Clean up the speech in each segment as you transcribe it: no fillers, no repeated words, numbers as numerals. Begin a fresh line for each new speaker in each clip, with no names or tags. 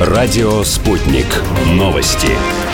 Радио «Спутник». Новости.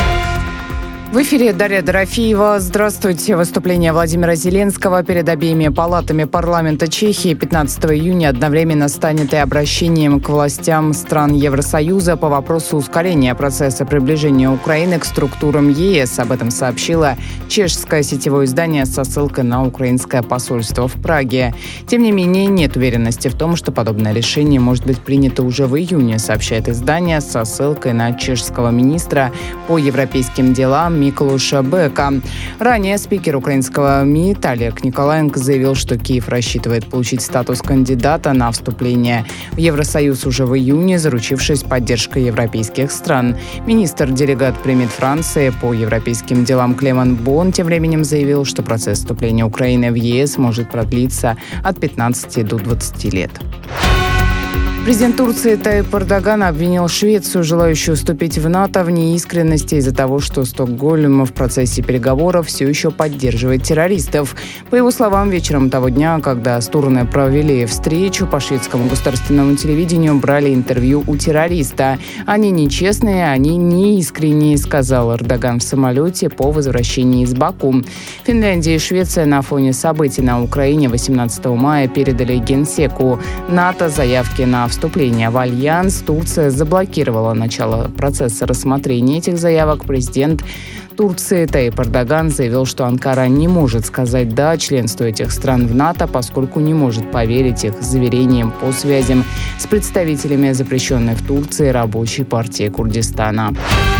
В эфире Дарья Дорофеева. Здравствуйте. Выступление Владимира Зеленского перед обеими палатами парламента Чехии 15 июня одновременно станет и обращением к властям стран Евросоюза по вопросу ускорения процесса приближения Украины к структурам ЕС. Об этом сообщило чешское сетевое издание со ссылкой на украинское посольство в Праге. Тем не менее, нет уверенности в том, что подобное решение может быть принято уже в июне, сообщает издание со ссылкой на чешского министра по европейским делам Миклуша Бека. Ранее спикер украинского МИД Олег Николаенко заявил, что Киев рассчитывает получить статус кандидата на вступление в Евросоюз уже в июне, заручившись поддержкой европейских стран. Министр-делегат при МИД Франции по европейским делам Клеман Бон тем временем заявил, что процесс вступления Украины в ЕС может продлиться от 15 до 20 лет. Президент Турции Таyyip Эрдоган обвинил Швецию, желающую вступить в НАТО, в неискренности из-за того, что Стокгольм в процессе переговоров все еще поддерживает террористов. По его словам, вечером того дня, когда стороны провели встречу, по шведскому государственному телевидению брали интервью у террориста. «Они нечестные, они неискренние», сказал Эрдоган в самолете по возвращении из Баку. Финляндия и Швеция на фоне событий на Украине 18 мая передали Генсеку НАТО заявки на вступления в Альянс. Турция заблокировала начало процесса рассмотрения этих заявок. Президент Турции Таyyip Эрдоган заявил, что Анкара не может сказать «да» членству этих стран в НАТО, поскольку не может поверить их заверениям по связям с представителями запрещенной в Турции Рабочей партии Курдистана.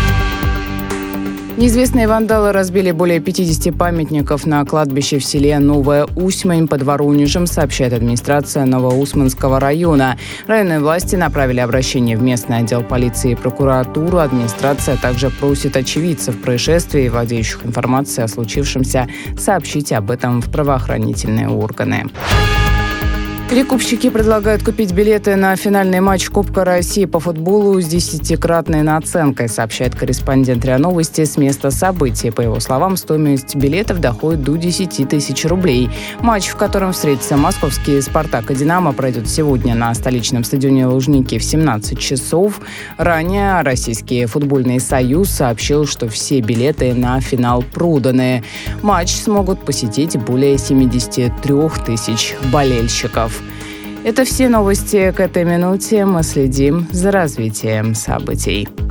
Неизвестные вандалы разбили более 50 памятников на кладбище в селе Новая Усьмань под Воронежем, сообщает администрация Новоусманского района. Районные власти направили обращение в местный отдел полиции и прокуратуру. Администрация также просит очевидцев происшествия и владеющих информацией о случившемся сообщить об этом в правоохранительные органы. Перекупщики предлагают купить билеты на финальный матч Кубка России по футболу с 10-кратной наценкой, сообщает корреспондент РИА Новости с места событий. По его словам, стоимость билетов доходит до 10 тысяч рублей. Матч, в котором встретятся московские «Спартак» и «Динамо», пройдет сегодня на столичном стадионе Лужники в 17 часов. Ранее Российский футбольный союз сообщил, что все билеты на финал проданы. Матч смогут посетить более 73 тысяч болельщиков. Это все новости к этой минуте. Мы следим за развитием событий.